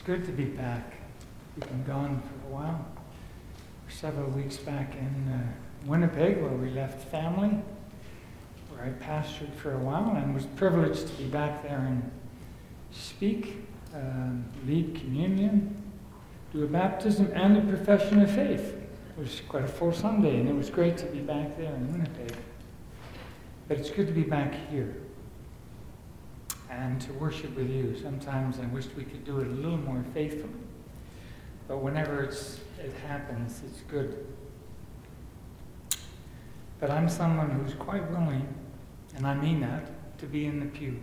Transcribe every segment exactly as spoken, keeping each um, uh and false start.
good to be back. We've been gone for a while. We're several weeks back in uh, Winnipeg, where we left family, where I pastored for a while, and was privileged to be back there and speak, um, lead communion, do a baptism, and a profession of faith. It was quite a full Sunday, and it was great to be back there in Winnipeg. But it's good to be back here and to worship with you. Sometimes I wished we could do it a little more faithfully. But whenever it's, it happens, it's good. But I'm someone who's quite willing, and I mean that, to be in the pew.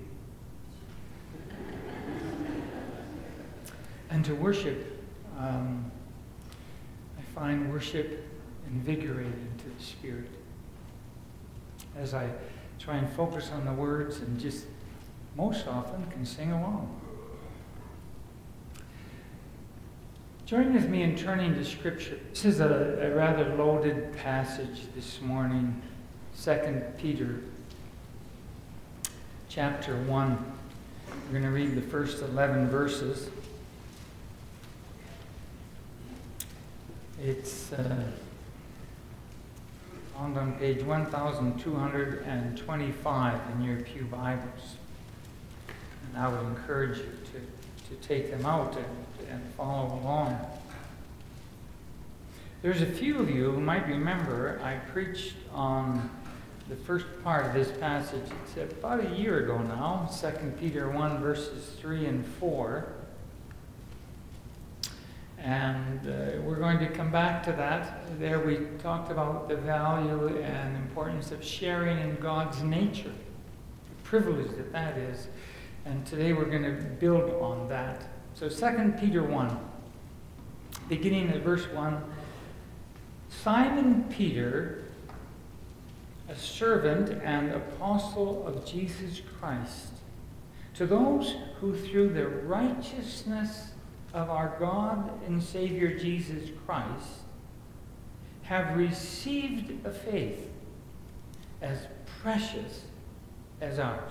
And to worship. Um, I find worship invigorating to the spirit. As I try and focus on the words and just most often can sing along. Join with me in turning to Scripture. This is a, a rather loaded passage this morning, Second Peter chapter one. We're going to read the first eleven verses. It's uh, found on page one thousand two hundred twenty-five in your pew Bibles. And I would encourage you to, to take them out and, and follow along. There's a few of you who might remember I preached on the first part of this passage. It's about a year ago now, Second Peter one, verses three and four. And uh, we're going to come back to that. There we talked about the value and importance of sharing in God's nature, the privilege that that is. And today we're going to build on that. So Second Peter one, beginning at verse one. Simon Peter, a servant and apostle of Jesus Christ, to those who through the righteousness of our God and Savior Jesus Christ have received a faith as precious as ours.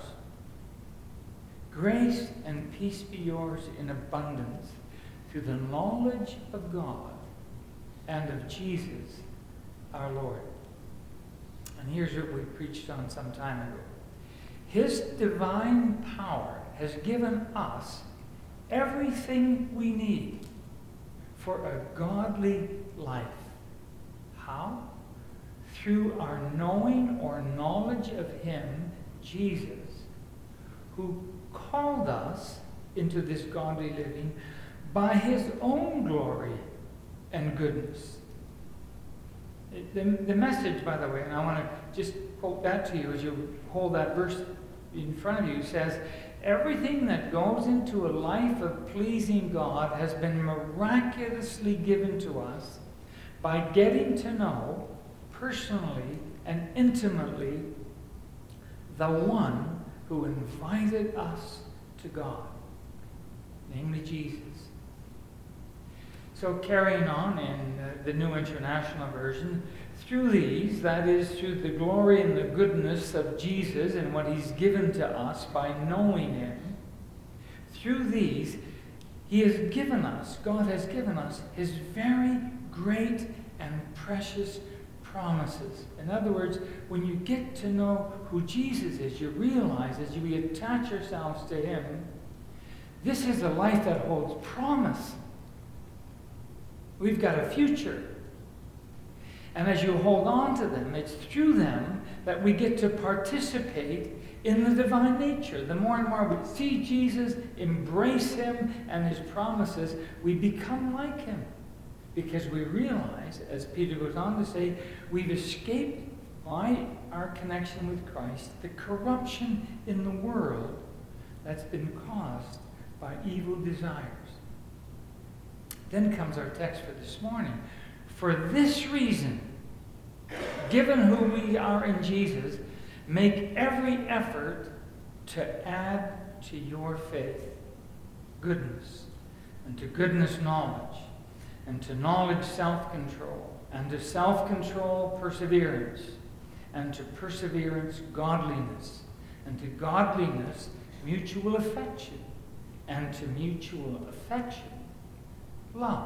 Grace and peace be yours in abundance through the knowledge of God and of Jesus our Lord. And here's what we preached on some time ago. His divine power has given us everything we need for a godly life. How? Through our knowing or knowledge of Him, Jesus, who called us into this godly living by His own glory and goodness. The, the message, by the way, and I want to just quote that to you as you hold that verse in front of you, says, everything that goes into a life of pleasing God has been miraculously given to us by getting to know personally and intimately the one who invited us to God, namely Jesus. So carrying on in uh, the New International Version, through these, that is, through the glory and the goodness of Jesus and what He's given to us by knowing Him, through these, He has given us, God has given us, His very great and precious promises. In other words, when you get to know who Jesus is, you realize as you attach yourselves to Him, this is a life that holds promise. We've got a future. And as you hold on to them, it's through them that we get to participate in the divine nature. The more and more we see Jesus, embrace Him and His promises, we become like Him. Because we realize, as Peter goes on to say, we've escaped by our connection with Christ the corruption in the world that's been caused by evil desires. Then comes our text for this morning. For this reason, given who we are in Jesus, make every effort to add to your faith goodness, and to goodness knowledge, and to knowledge self-control, and to self-control perseverance, and to perseverance godliness, and to godliness mutual affection, and to mutual affection love.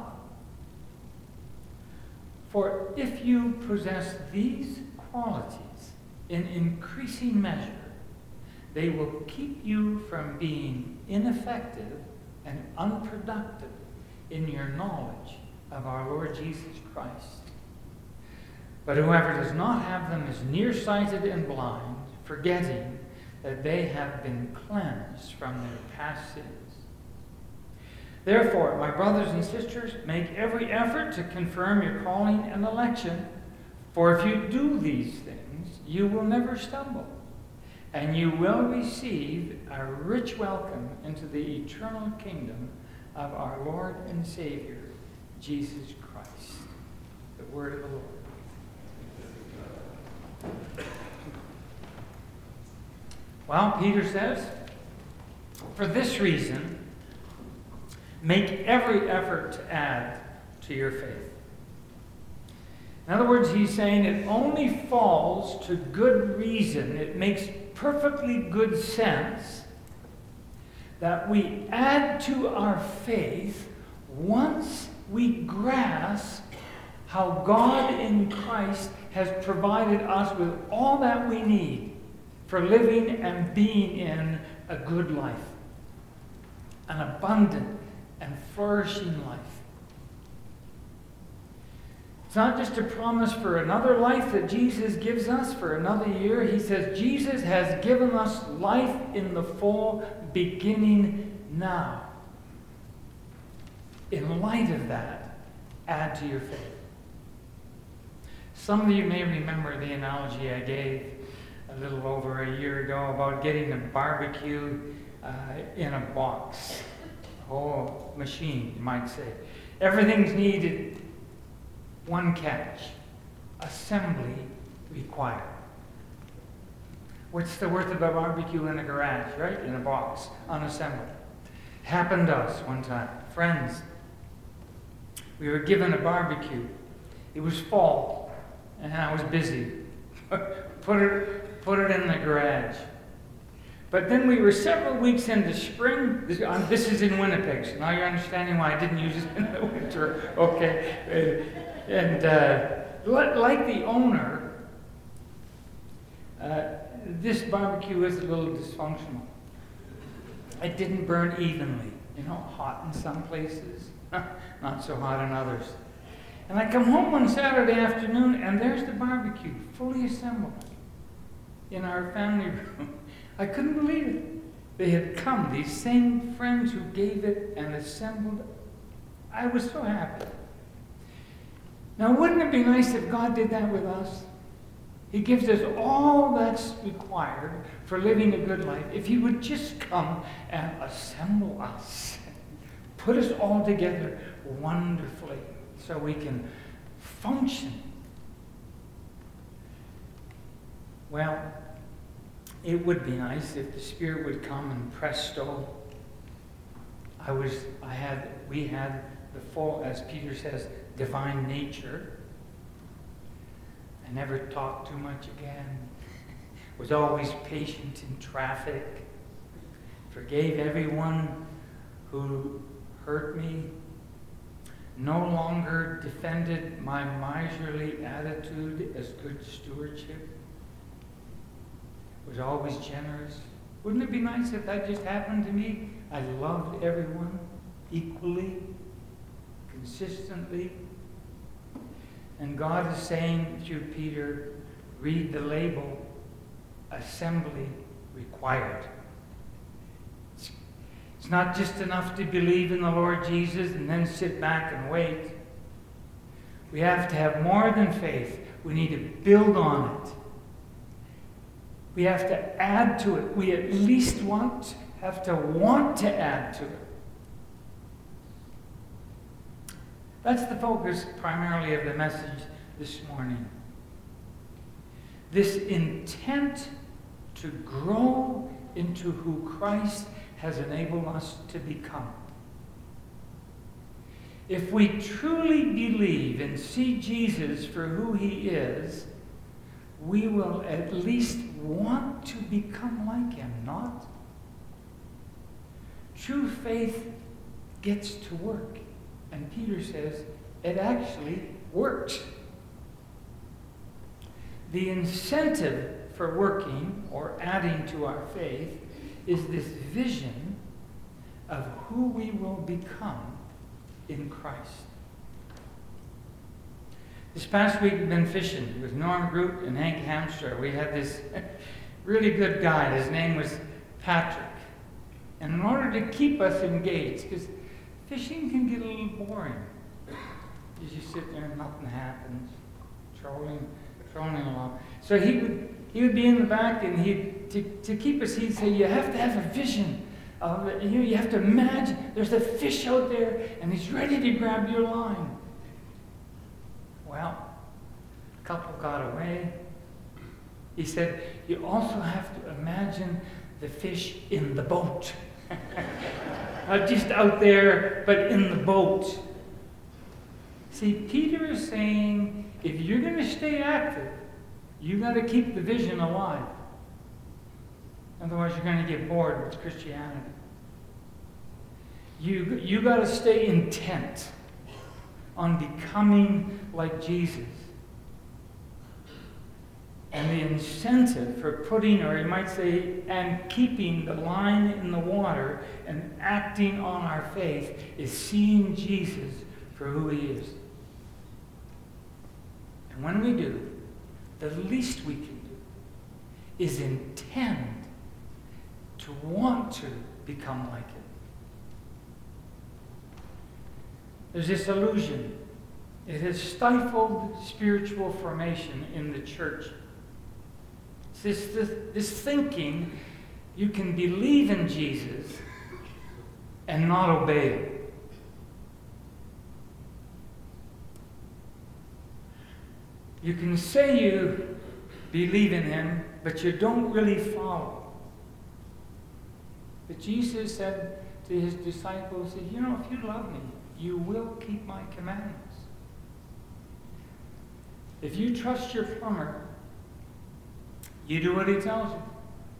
For if you possess these qualities in increasing measure, they will keep you from being ineffective and unproductive in your knowledge of our Lord Jesus Christ. But whoever does not have them is nearsighted and blind, forgetting that they have been cleansed from their past sins. Therefore, my brothers and sisters, make every effort to confirm your calling and election, for if you do these things, you will never stumble, and you will receive a rich welcome into the eternal kingdom of our Lord and Savior, Jesus Christ. The word of the Lord. Well, Peter says, for this reason, make every effort to add to your faith. In other words, he's saying it only falls to good reason. It makes perfectly good sense that we add to our faith once we grasp how God in Christ has provided us with all that we need for living and being in a good life, an abundant and flourishing life. It's not just a promise for another life that Jesus gives us for another year. He says Jesus has given us life in the full, beginning now. In light of that, add to your faith. Some of you may remember the analogy I gave a little over a year ago about getting a barbecue uh, in a box. Oh, machine, you might say. Everything's needed. One catch. Assembly required. What's the worth of a barbecue in a garage, right? In a box, unassembled. Happened to us one time. Friends, we were given a barbecue. It was fall, and I was busy. put it, put it in the garage. But then we were several weeks into spring. This, um, this is in Winnipeg, so now you're understanding why I didn't use it in the winter. Okay. Uh, and uh, like the owner, uh, this barbecue is a little dysfunctional. It didn't burn evenly. You know, hot in some places, not so hot in others. And I come home one Saturday afternoon, and there's the barbecue, fully assembled, in our family room. I couldn't believe it. They had come, these same friends who gave it and assembled. I was so happy. Now, wouldn't it be nice if God did that with us? He gives us all that's required for living a good life. If he would just come and assemble us, put us all together wonderfully so we can function. Well, it would be nice if the Spirit would come and presto. I was, I had, we had the full, as Peter says, divine nature. I never talked too much again. Was always patient in traffic. Forgave everyone who hurt me. No longer defended my miserly attitude as good stewardship. Was always generous. Wouldn't it be nice if that just happened to me? I loved everyone equally, consistently. And God is saying through Peter, read the label, assembly required. It's, it's not just enough to believe in the Lord Jesus and then sit back and wait. We have to have more than faith. We need to build on it. We have to add to it. We at least want, have to want to add to it. That's the focus primarily of the message this morning. This intent to grow into who Christ has enabled us to become. If we truly believe and see Jesus for who he is, we will at least want to become like him, not? True faith gets to work. And Peter says, it actually works. The incentive for working or adding to our faith is this vision of who we will become in Christ. This past week we've been fishing with Norm Groot and Hank Hamster. We had this really good guide. His name was Patrick. And in order to keep us engaged, because fishing can get a little boring. You just sit there and nothing happens, trolling, trolling along. So he would he would be in the back, and he to to keep us, he'd say, you have to have a vision of it. You know, you have to imagine there's a fish out there, and he's ready to grab your line. Well, a couple got away. He said, you also have to imagine the fish in the boat. Not just out there, but in the boat. See, Peter is saying, if you're going to stay active, you've got to keep the vision alive. Otherwise, you're going to get bored with Christianity. You, you got to stay intent on becoming like Jesus. And the incentive for putting, or you might say, and keeping the line in the water and acting on our faith is seeing Jesus for who he is. And when we do, the least we can do is intend to want to become like it. There's this illusion. It has stifled spiritual formation in the church. It's this, this, this thinking you can believe in Jesus and not obey him. You can say you believe in him, but you don't really follow. But Jesus said to his disciples, you know, if you love me, you will keep my commandments. If you trust your plumber, you do what he tells you.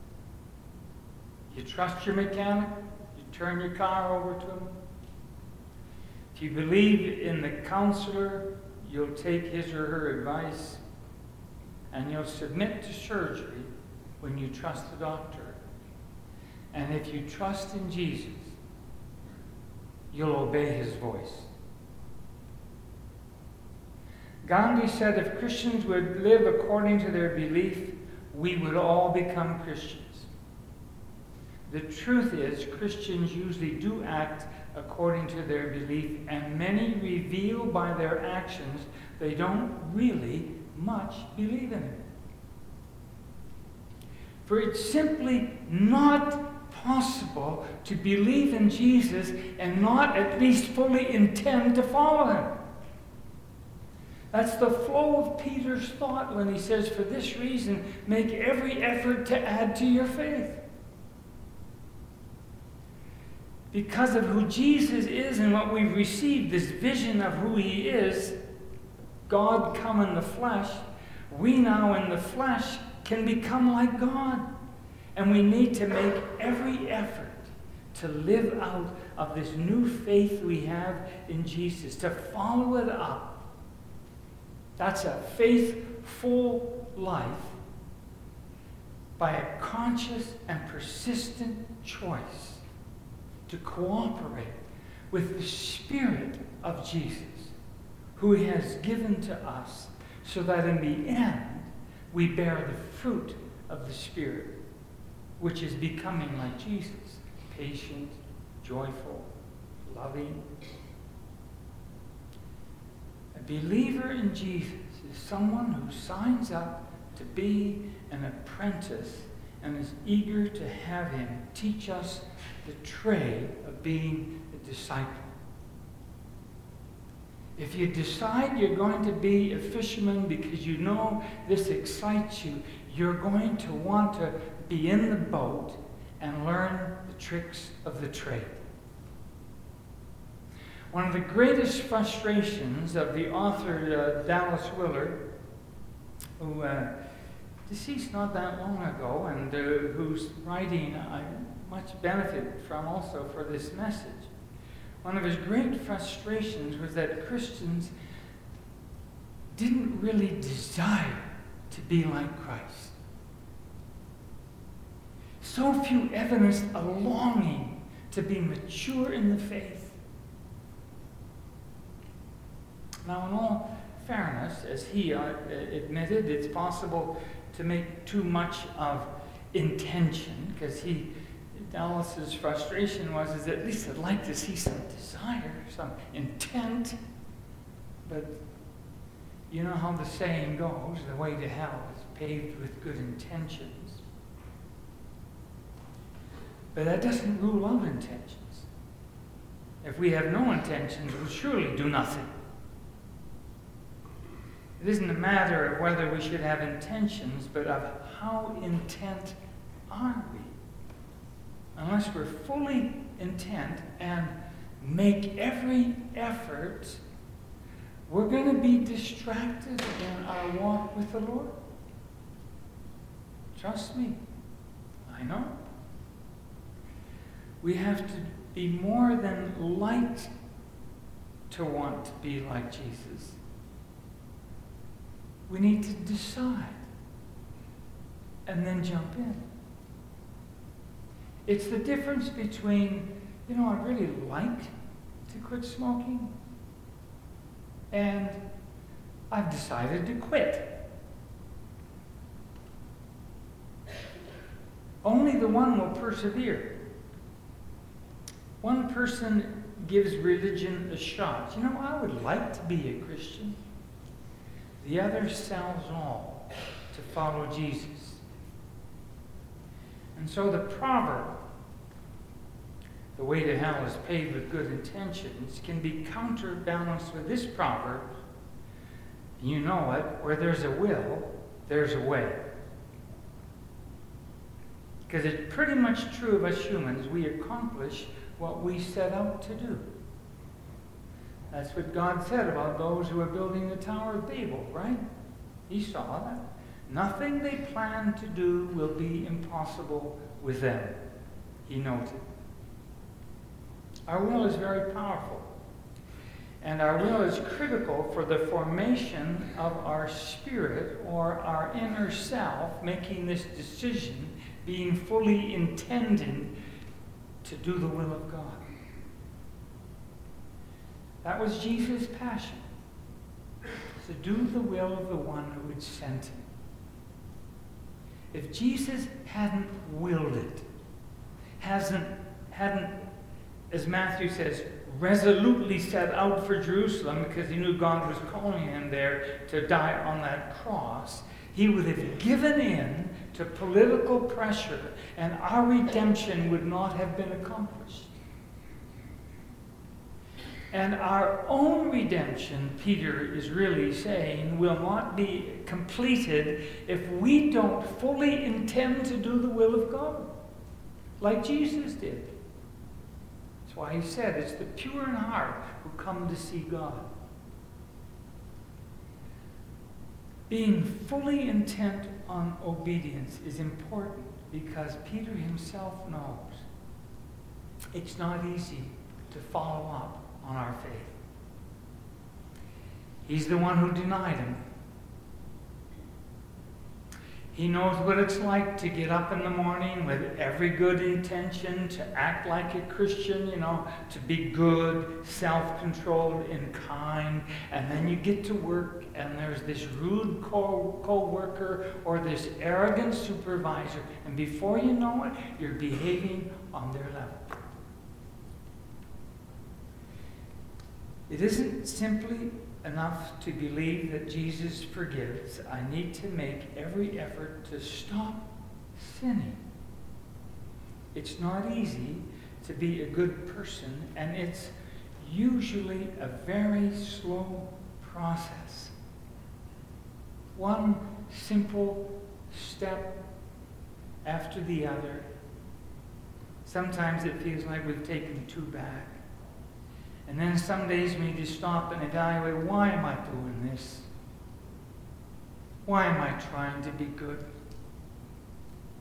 You trust your mechanic, you turn your car over to him. If you believe in the counselor, you'll take his or her advice, and you'll submit to surgery when you trust the doctor. And if you trust in Jesus, you'll obey his voice. Gandhi said if Christians would live according to their belief, we would all become Christians. The truth is, Christians usually do act according to their belief, and many reveal by their actions they don't really much believe in it. For it's simply not possible to believe in Jesus and not at least fully intend to follow him. That's the flow of Peter's thought when he says, for this reason, make every effort to add to your faith. Because of who Jesus is and what we've received, this vision of who he is, God come in the flesh, we now in the flesh can become like God. And we need to make every effort to live out of this new faith we have in Jesus, to follow it up. That's a faithful life by a conscious and persistent choice to cooperate with the Spirit of Jesus, who he has given to us, so that in the end we bear the fruit of the Spirit, which is becoming like Jesus, patient, joyful, loving. A believer in Jesus is someone who signs up to be an apprentice and is eager to have him teach us the trade of being a disciple. If you decide you're going to be a fisherman because you know this excites you, you're going to want to be in the boat and learn the tricks of the trade. One of the greatest frustrations of the author uh, Dallas Willard, who uh, deceased not that long ago, and uh, whose writing I much benefit from also for this message. One of his great frustrations was that Christians didn't really desire to be like Christ. So few evidenced a longing to be mature in the faith. Now, in all fairness, as he uh, admitted, it's possible to make too much of intention, because he, Dallas's frustration was, is at least I'd like to see some desire, some intent. But you know how the saying goes, the way to hell is paved with good intentions. But that doesn't rule out intentions. If we have no intentions, we'll surely do nothing. It isn't a matter of whether we should have intentions, but of how intent are we. Unless we're fully intent and make every effort, we're going to be distracted in our walk with the Lord. Trust me, I know. We have to be more than like to want to be like Jesus. We need to decide and then jump in. It's the difference between, you know, I'd really like to quit smoking, and I've decided to quit. Only the one will persevere. One person gives religion a shot. You know, I would like to be a Christian. The other sells all to follow Jesus. And so the proverb, the way to hell is paved with good intentions, can be counterbalanced with this proverb. You know it, where there's a will, there's a way. Because it's pretty much true of us humans. We accomplish what we set out to do. That's what God said about those who are building the Tower of Babel, right? He saw that. Nothing they plan to do will be impossible with them, he noted. Our will is very powerful. And our will is critical for the formation of our spirit, or our inner self, making this decision, being fully intended to do the will of God. That was Jesus' passion, to do the will of the one who had sent him. If Jesus hadn't willed it, hasn't, hadn't, as Matthew says, resolutely set out for Jerusalem because he knew God was calling him there to die on that cross, he would have given in to political pressure, and our redemption would not have been accomplished. And our own redemption, Peter is really saying, will not be completed if we don't fully intend to do the will of God, like Jesus did. That's why he said, it's the pure in heart who come to see God. Being fully intent on obedience is important because Peter himself knows it's not easy to follow up on our faith. He's the one who denied him. He knows what it's like to get up in the morning with every good intention, to act like a Christian, you know, to be good, self-controlled, and kind. And then you get to work and there's this rude co- co-worker or this arrogant supervisor. And before you know it, you're behaving on their level. It isn't simply enough to believe that Jesus forgives. I need to make every effort to stop sinning. It's not easy to be a good person, and it's usually a very slow process. One simple step after the other. Sometimes it feels like we've taken two back. And then some days we need to stop and evaluate, why am I doing this? Why am I trying to be good?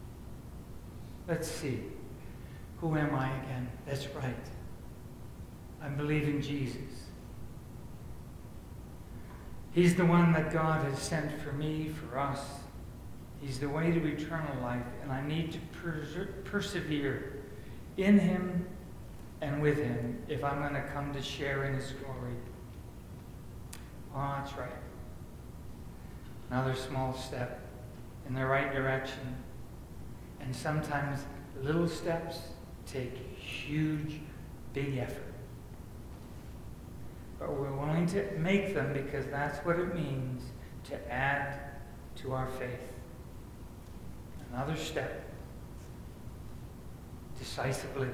Let's see. Who am I again? That's right. I believe in Jesus. He's the one that God has sent for me, for us. He's the way to eternal life, and I need to perse- persevere in him and with him if I'm going to come to share in his glory. Oh, that's right. Another small step in the right direction. And sometimes little steps take huge, big effort. But we're willing to make them because that's what it means to add to our faith. Another step. Decisive living.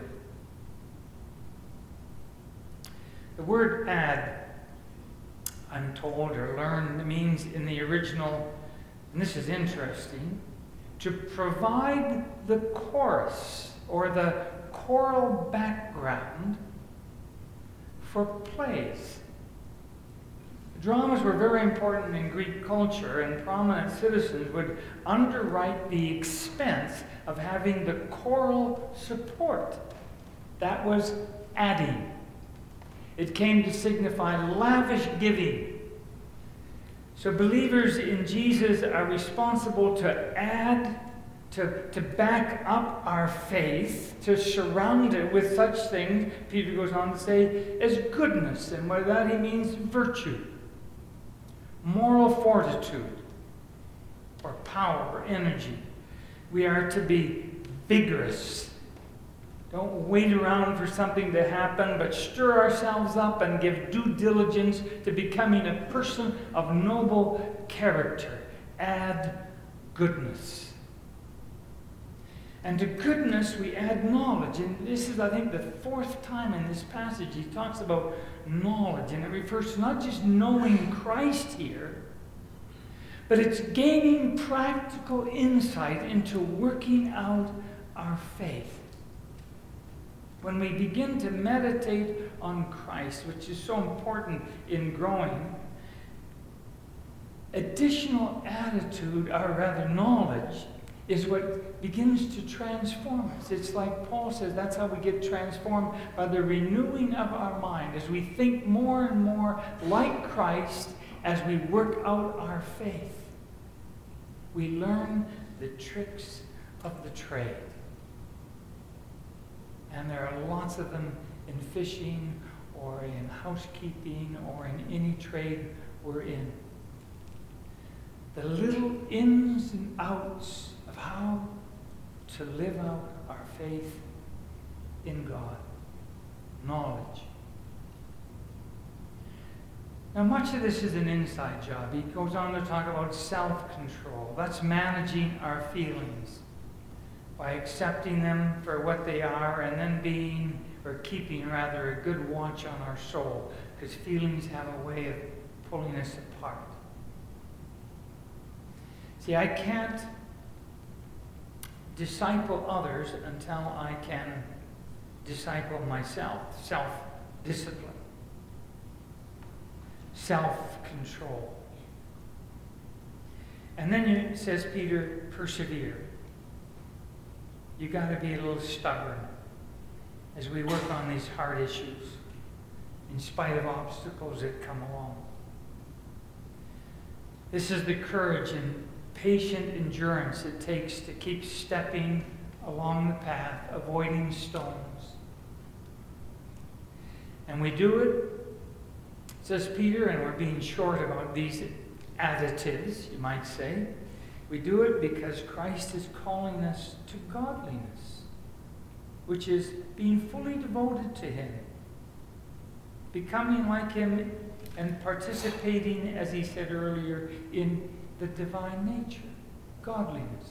The word add, I'm told, or learn, means in the original, and this is interesting, to provide the chorus or the choral background for plays. Dramas were very important in Greek culture, and prominent citizens would underwrite the expense of having the choral support. That was adding. It came to signify lavish giving. So believers in Jesus are responsible to add, to, to back up our faith, to surround it with such things, Peter goes on to say, as goodness. And by that he means virtue, moral fortitude, or power, or energy. We are to be vigorous. Don't wait around for something to happen, but stir ourselves up and give due diligence to becoming a person of noble character. Add goodness. And to goodness we add knowledge. And this is, I think, the fourth time in this passage he talks about knowledge. And it refers to not just knowing Christ here, but it's gaining practical insight into working out our faith. When we begin to meditate on Christ, which is so important in growing, additional attitude, or rather knowledge, is what begins to transform us. It's like Paul says, that's how we get transformed, by the renewing of our mind, as we think more and more like Christ as we work out our faith. We learn the tricks of the trade. And there are lots of them in fishing or in housekeeping or in any trade we're in. The little ins and outs of how to live out our faith in God. Knowledge. Now, much of this is an inside job. He goes on to talk about self-control. That's managing our feelings by accepting them for what they are and then being, or keeping rather, a good watch on our soul, because feelings have a way of pulling us apart. See, I can't disciple others until I can disciple myself. Self-discipline. Self-control. And then it says, Peter, persevere. You got to be a little stubborn as we work on these hard issues, in spite of obstacles that come along. This is the courage and patient endurance it takes to keep stepping along the path, avoiding stones. And we do it, says Peter, and we're being short about these additives, you might say. We do it because Christ is calling us to godliness, which is being fully devoted to him, becoming like him and participating, as he said earlier, in the divine nature, godliness.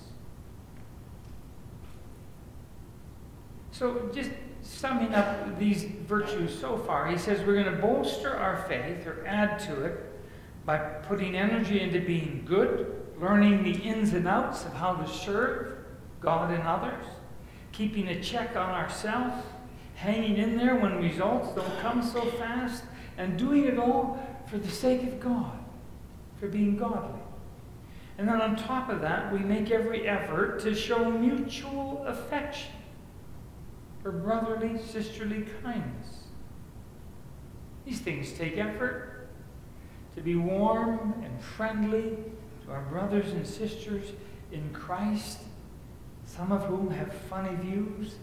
So just summing up these virtues so far, he says we're going to bolster our faith, or add to it, by putting energy into being good, learning the ins and outs of how to serve God and others, keeping a check on ourselves, hanging in there when results don't come so fast, and doing it all for the sake of God, for being godly. And then on top of that, we make every effort to show mutual affection, or brotherly, sisterly kindness. These things take effort. To be warm and friendly to our brothers and sisters in Christ, some of whom have funny views.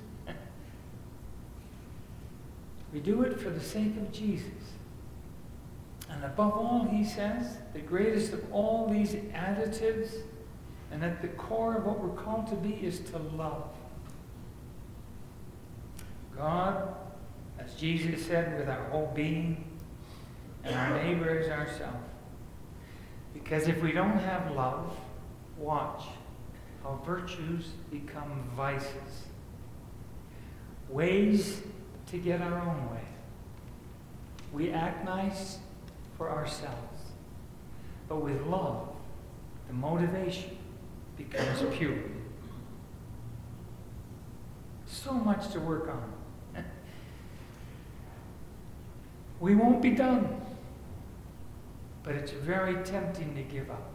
We do it for the sake of Jesus. And above all, he says, the greatest of all these additives, and at the core of what we're called to be, is to love. God, as Jesus said, with our whole being, and our neighbor as ourselves. Because if we don't have love, watch how virtues become vices. Ways to get our own way. We act nice for ourselves. But with love, the motivation becomes pure. So much to work on. We won't be done. But it's very tempting to give up.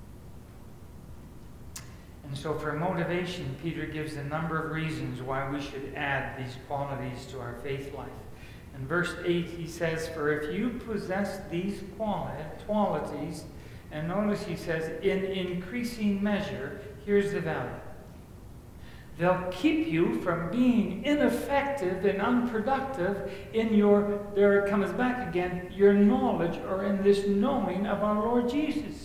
And so for motivation, Peter gives a number of reasons why we should add these qualities to our faith life. In verse eight, he says, "For if you possess these qualities," and notice he says, "in increasing measure," here's the value. They'll keep you from being ineffective and unproductive in your, there it comes back again, your knowledge or in this knowing of our Lord Jesus.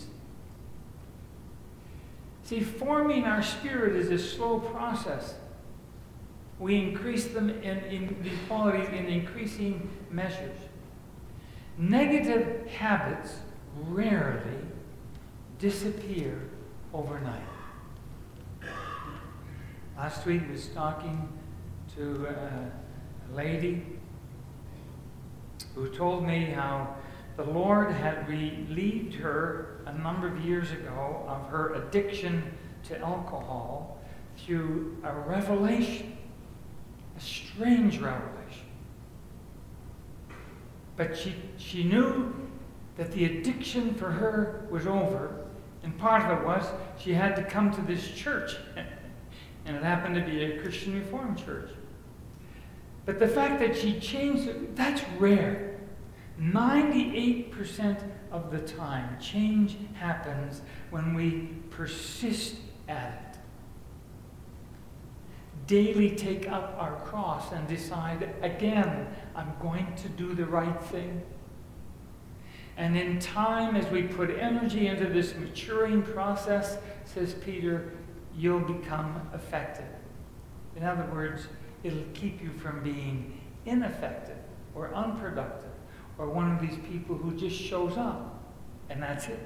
See, forming our spirit is a slow process. We increase them in, in these qualities in increasing measures. Negative habits rarely disappear overnight. Last week I was talking to a lady who told me how the Lord had relieved her a number of years ago of her addiction to alcohol through a revelation, a strange revelation. But she, she knew that the addiction for her was over, and part of it was she had to come to this church. And it happened to be a Christian Reformed church. But the fact that she changed it, that's rare. ninety-eight percent of the time, change happens when we persist at it. Daily take up our cross and decide, again, I'm going to do the right thing. And in time, as we put energy into this maturing process, says Peter, you'll become effective. In other words, it'll keep you from being ineffective or unproductive or one of these people who just shows up and that's it.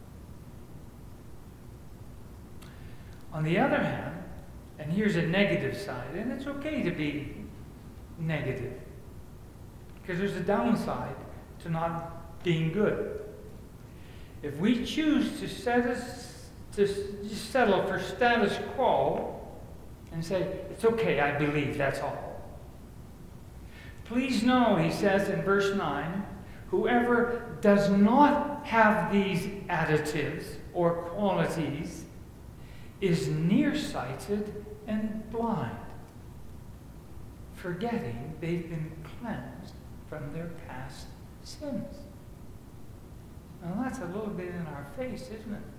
On the other hand, and here's a negative side, and it's okay to be negative because there's a downside to not being good. If we choose to set us to just settle for status quo and say, it's okay, I believe, that's all. Please know, he says in verse nine, whoever does not have these additives or qualities is nearsighted and blind, forgetting they've been cleansed from their past sins. Now that's a little bit in our face, isn't it?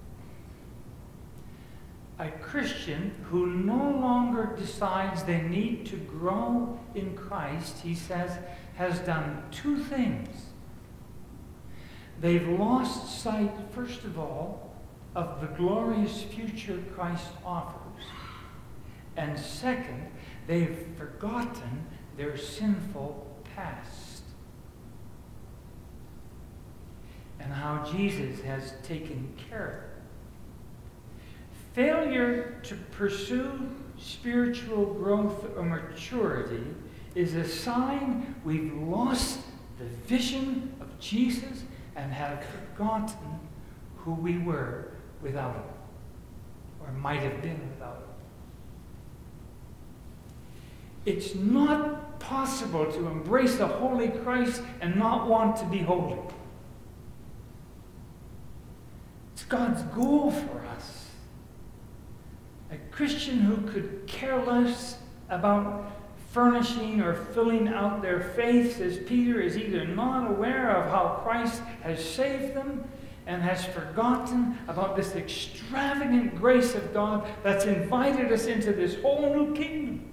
A Christian who no longer decides they need to grow in Christ, he says, has done two things. They've lost sight, first of all, of the glorious future Christ offers. And second, they've forgotten their sinful past. And how Jesus has taken care of it. Failure to pursue spiritual growth or maturity is a sign we've lost the vision of Jesus and have forgotten who we were without him, or might have been without him. It's not possible to embrace the holy Christ and not want to be holy. It's God's goal for us. A Christian who could care less about furnishing or filling out their faith, says Peter, is either not aware of how Christ has saved them and has forgotten about this extravagant grace of God that's invited us into this whole new kingdom.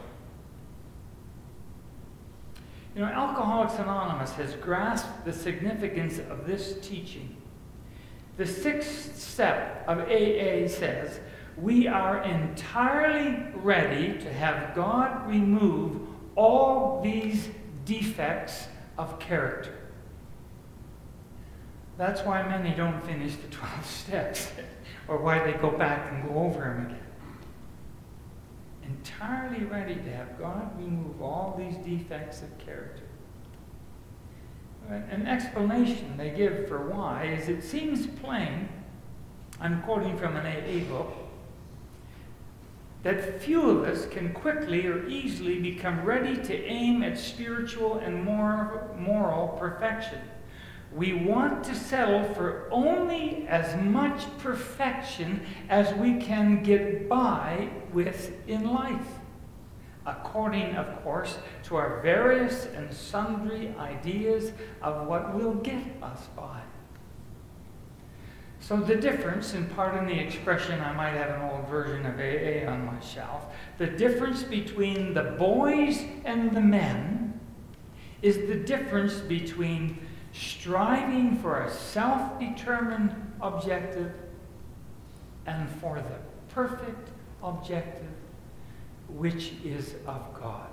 You know, Alcoholics Anonymous has grasped the significance of this teaching. The sixth step of A A says, we are entirely ready to have God remove all these defects of character. That's why many don't finish the twelve steps, or why they go back and go over them again. Entirely ready to have God remove all these defects of character. An explanation they give for why is, it seems plain, I'm quoting from an A A book, that few of us can quickly or easily become ready to aim at spiritual and moral, moral perfection. We want to settle for only as much perfection as we can get by with in life, according, of course, to our various and sundry ideas of what will get us by. So the difference, and pardon the expression, I might have an old version of A A on my shelf, the difference between the boys and the men is the difference between striving for a self-determined objective and for the perfect objective, which is of God.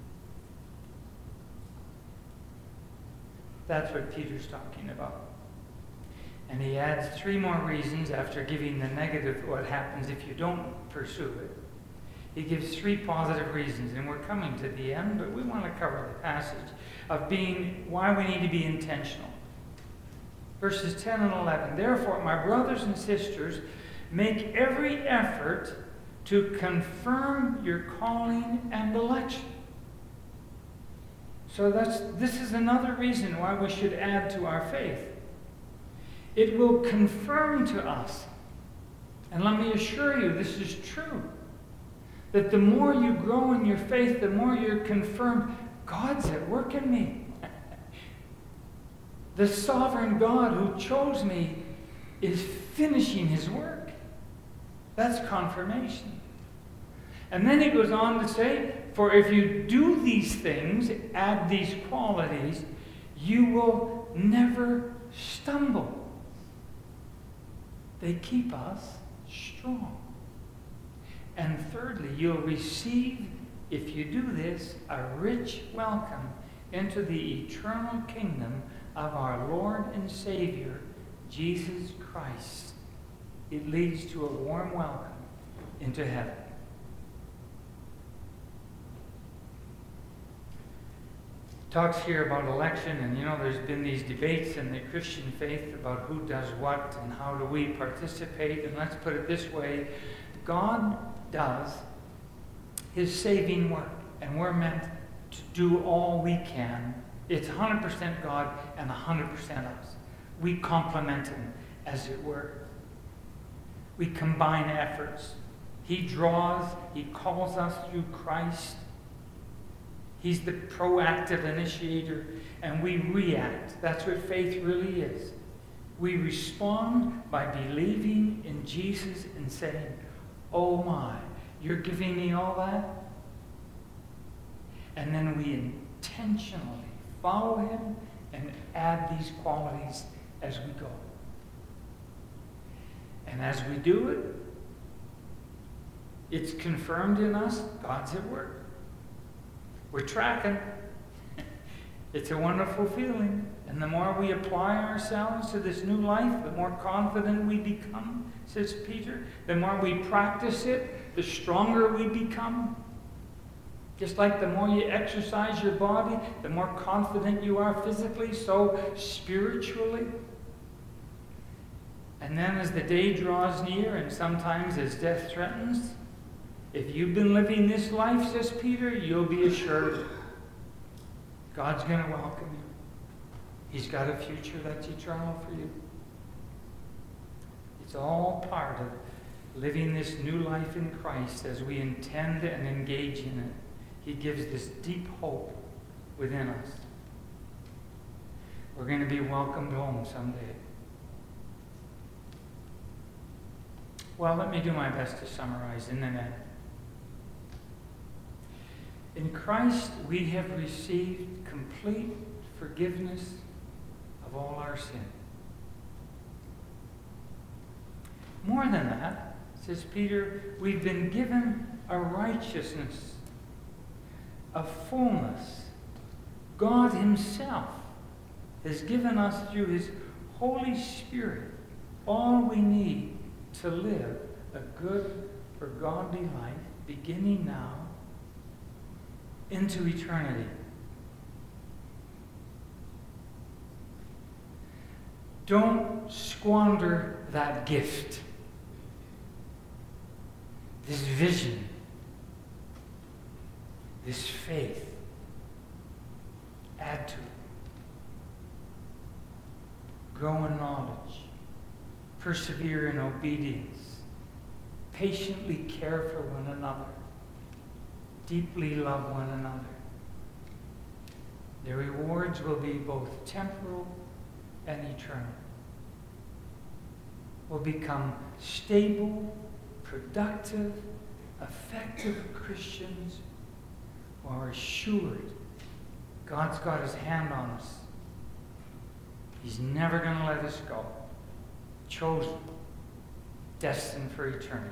That's what Peter's talking about. And he adds three more reasons after giving the negative, what happens if you don't pursue it. He gives three positive reasons, and we're coming to the end, but we want to cover the passage of being, why we need to be intentional. Verses ten and eleven, therefore, my brothers and sisters, make every effort to confirm your calling and election. So that's, this is another reason why we should add to our faith. It will confirm to us, and let me assure you this is true, that the more you grow in your faith, the more you're confirmed, God's at work in me. The sovereign God who chose me is finishing his work. That's confirmation. And then he goes on to say, for if you do these things, add these qualities, you will never stumble. They keep us strong. And thirdly, you'll receive, if you do this, a rich welcome into the eternal kingdom of our Lord and Savior, Jesus Christ. It leads to a warm welcome into heaven. Talks here about election, and you know, there's been these debates in the Christian faith about who does what and how do we participate. And let's put it this way, God does his saving work, and we're meant to do all we can. It's one hundred percent God and one hundred percent us. We complement him, as it were. We combine efforts. He draws, he calls us through Christ. He's the proactive initiator, and we react. That's what faith really is. We respond by believing in Jesus and saying, oh my, you're giving me all that? And then we intentionally follow him and add these qualities as we go. And as we do it, it's confirmed in us, God's at work. We're tracking. It's a wonderful feeling. And the more we apply ourselves to this new life, the more confident we become, says Peter. The more we practice it, the stronger we become. Just like the more you exercise your body, the more confident you are physically, so spiritually. And then as the day draws near, and sometimes as death threatens, if you've been living this life, says Peter, you'll be assured God's going to welcome you. He's got a future that's eternal for you. It's all part of living this new life in Christ as we intend and engage in it. he gives this deep hope within us. We're going to be welcomed home someday. Well, let me do my best to summarize in the end. In Christ, we have received complete forgiveness of all our sin. More than that, says Peter, we've been given a righteousness, a fullness. God himself has given us through his Holy Spirit all we need to live a good or godly life, beginning now into eternity. Don't squander that gift, this vision, this faith. Add to it. Grow in knowledge. Persevere in obedience. Patiently care for one another. Deeply love one another. The rewards will be both temporal and eternal. We'll become stable, productive, effective Christians who are assured God's got his hand on us. He's never going to let us go. Chosen, destined for eternity.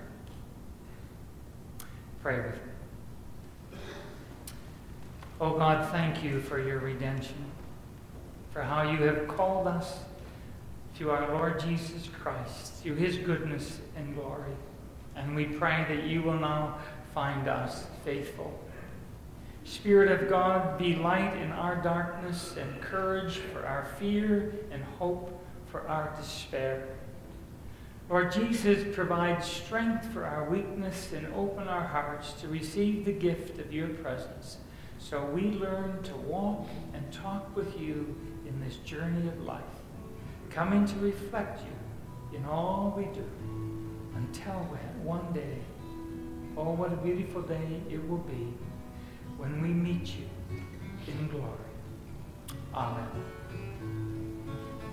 Pray with me. Oh God, thank you for your redemption, for how you have called us through our Lord Jesus Christ, through his goodness and glory. And we pray that you will now find us faithful. Spirit of God, be light in our darkness and courage for our fear and hope for our despair. Lord Jesus, provide strength for our weakness and open our hearts to receive the gift of your presence, so we learn to walk and talk with you in this journey of life, coming to reflect you in all we do, until one day, oh, what a beautiful day it will be when we meet you in glory. Amen.